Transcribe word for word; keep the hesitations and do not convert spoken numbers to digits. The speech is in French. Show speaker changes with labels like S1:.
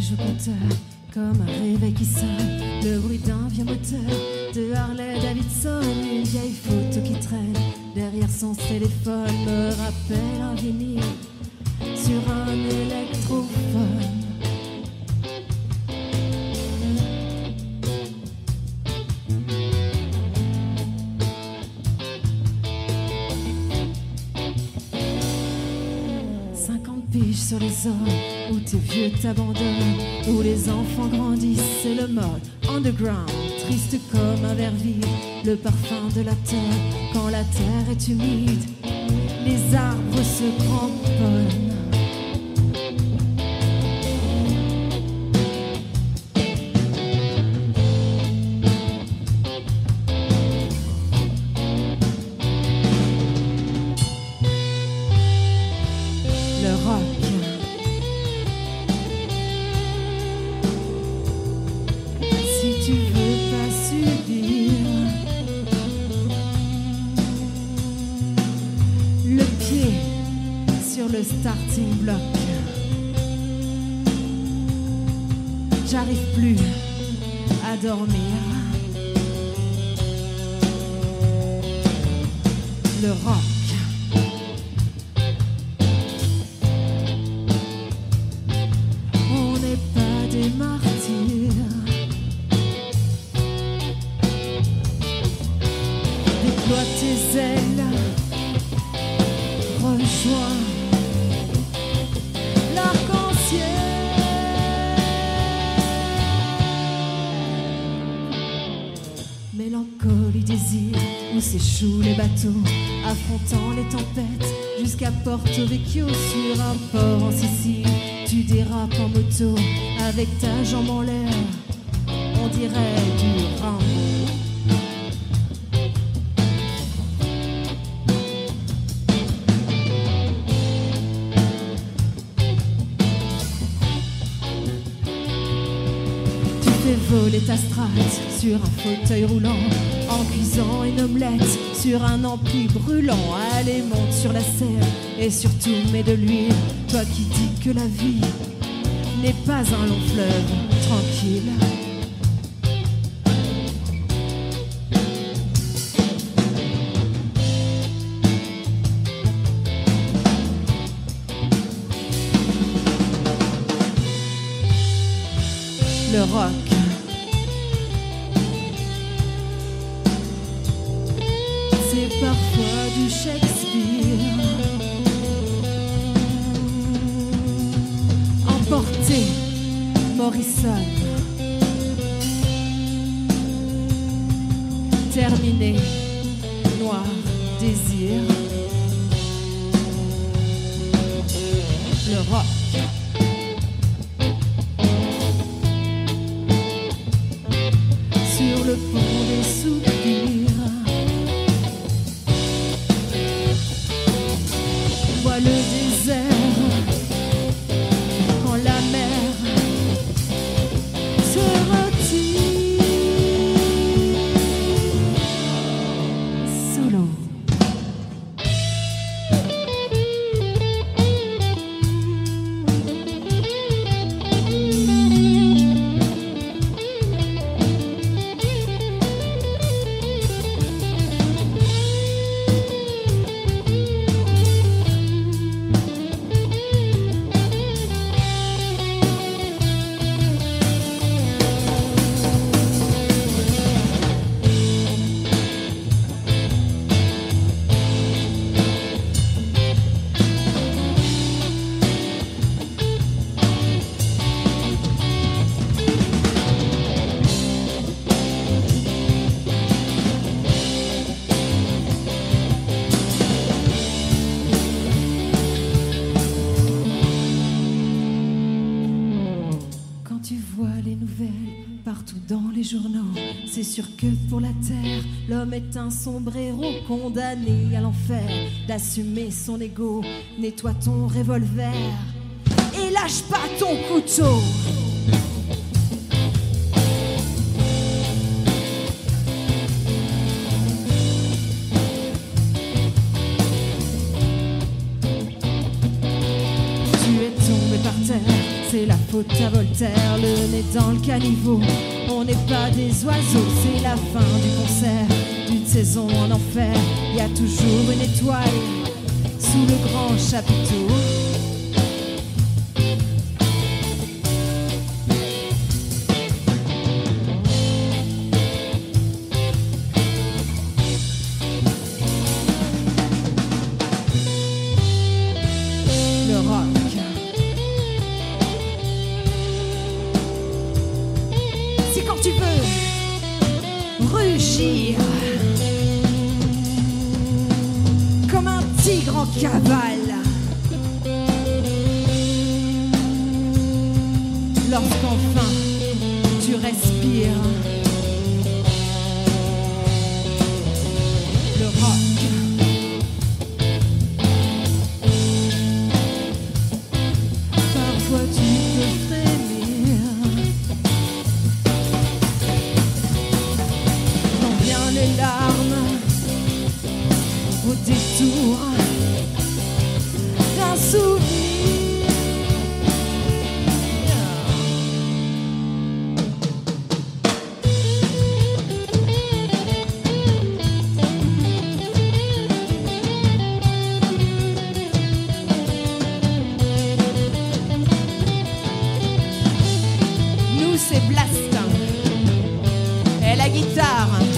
S1: horloge au compteur, comme un réveil qui sonne, le bruit d'un vieux moteur de Harley Davidson. Une vieille photo qui traîne derrière son téléphone me rappelle un vinyle sur un électrophone. Piges sur les hommes, où tes vieux t'abandonnent, où les enfants grandissent, c'est le mode underground, triste comme un verre vide, le parfum de la terre, quand la terre est humide, les arbres se cramponnent. Starting block. J'arrive plus à dormir. Le rock. On n'est pas des martyrs. Déploie tes ailes. Rejoins mélancolie, désir, où s'échouent les bateaux, affrontant les tempêtes, jusqu'à Porto Vecchio, sur un port en Sicile. Tu dérapes en moto, avec ta jambe en l'air, on dirait du Rambo. Voler ta strate sur un fauteuil roulant, en cuisant une omelette sur un ampli brûlant. Allez, monte sur la scène et surtout mets de l'huile. Toi qui dis que la vie n'est pas un long fleuve tranquille. Le rock. C'est parfois du Shakespeare. Emporté, Morrison. Terminé, Noir Désir. Le rock. Sur le pont des soupirs, vois le désert quand la mer se retire. Solo. Partout dans les journaux, c'est sûr que pour la terre, l'homme est un sombre héros condamné à l'enfer. D'assumer son ego, nettoie ton revolver et lâche pas ton couteau. Tu es tombé par terre c'est la faute à Voltaire, le nez dans le caniveau. On n'est pas des oiseaux, c'est la fin du concert, d'une saison en enfer. Y a toujours une étoile sous le grand chapiteau. C'est quand tu veux rugir comme un tigre en cavale, lorsqu'enfin tu respires le rock. Parfois tu peux frémir quand viennent les larmes au détour d'un souvenir. Nous c'est Blastin et la guitare.